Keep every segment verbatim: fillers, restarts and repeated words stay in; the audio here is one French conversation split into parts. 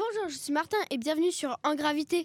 Bonjour, je suis Martin et bienvenue sur En Gravité.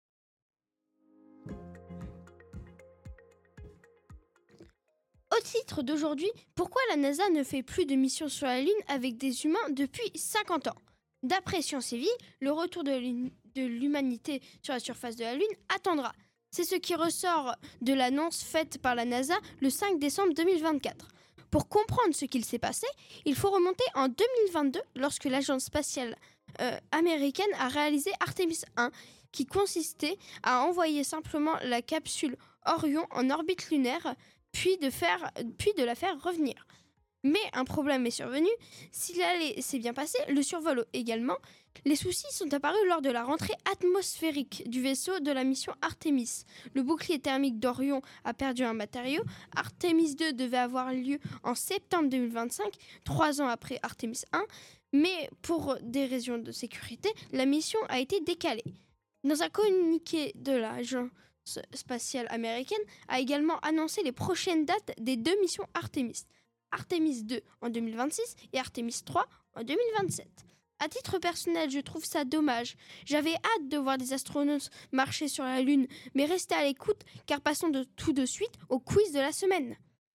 Au titre d'aujourd'hui, pourquoi la NASA ne fait plus de missions sur la Lune avec des humains depuis cinquante ans? D'après Science et Vie, le retour de l'hum- de l'humanité sur la surface de la Lune attendra. C'est ce qui ressort de l'annonce faite par la NASA le cinq décembre deux mille vingt-quatre. Pour comprendre ce qu'il s'est passé, il faut remonter en deux mille vingt-deux lorsque l'agence spatiale euh, américaine a réalisé Artemis un, qui consistait à envoyer simplement la capsule Orion en orbite lunaire, puis de, faire, puis de la faire revenir. Mais un problème est survenu. S'il allait s'est bien passé, le survol également. Les soucis sont apparus lors de la rentrée atmosphérique du vaisseau de la mission Artemis. Le bouclier thermique d'Orion a perdu un matériau. Artemis deux devait avoir lieu en septembre deux mille vingt-cinq, trois ans après Artemis un, mais pour des raisons de sécurité, la mission a été décalée. Dans un communiqué de l'agence spatiale américaine a également annoncé les prochaines dates des deux missions Artemis. Artemis deux en deux mille vingt-six et Artemis trois en deux mille vingt-sept. À titre personnel, je trouve ça dommage. J'avais hâte de voir des astronautes marcher sur la Lune, mais restez à l'écoute car passons de tout de suite au quiz de la semaine.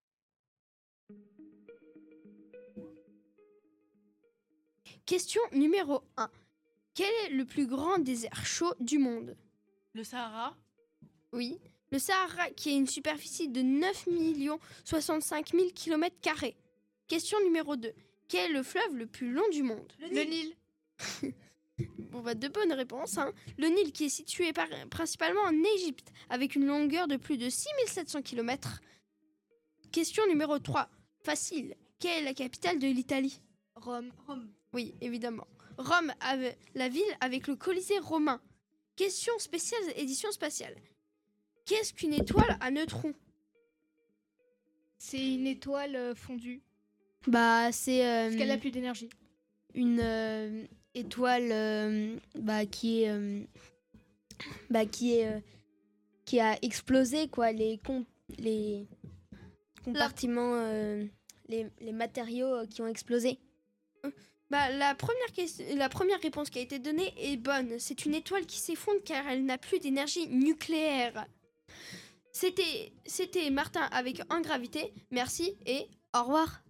Question numéro un. Quel est le plus grand désert chaud du monde? Le Sahara? Oui. Le Sahara, qui a une superficie de neuf millions soixante-cinq mille kilomètres carrés. Question numéro deux. Quel est le fleuve le plus long du monde? Le Nil. Le Nil. Bon, bah, de bonnes réponses. Hein. Le Nil, qui est situé par, principalement en Égypte, avec une longueur de plus de six mille sept cents kilomètres. Question numéro trois. Facile. Quelle est la capitale de l'Italie? Rome. Rome. Oui, évidemment. Rome, avec la ville avec le Colisée romain. Question spéciale édition spatiale. Qu'est-ce qu'une étoile à neutrons? C'est une étoile euh, fondue. Bah, c'est euh, Parce qu'elle a plus d'énergie. Une euh, étoile euh, bah, qui est euh, bah, qui est euh, qui a explosé quoi, les com- les compartiments, euh, les, les matériaux euh, qui ont explosé. Bah, la première question, la première réponse qui a été donnée est bonne. C'est une étoile qui s'effondre car elle n'a plus d'énergie nucléaire. C'était, c'était Martin avec En Gravité. Merci et au revoir.